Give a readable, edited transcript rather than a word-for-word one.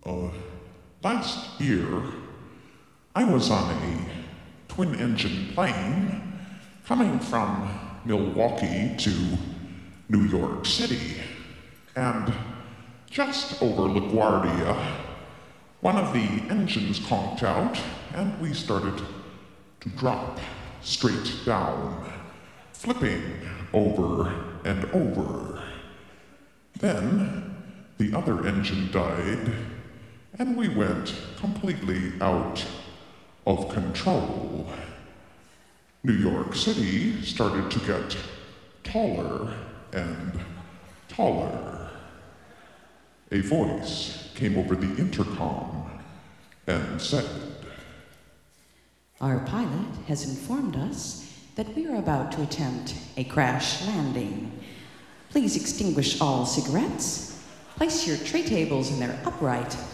Last year, I was on a twin-engine plane coming from Milwaukee to New York City, and just over LaGuardia, one of the engines conked out, and we started to drop straight down, flipping over and over. Then the other engine died, and we went completely out of control. New York City started to get taller and taller. A voice came over the intercom and said, "Our pilot has informed us that we are about to attempt a crash landing. Please extinguish all cigarettes, place your tray tables in their upright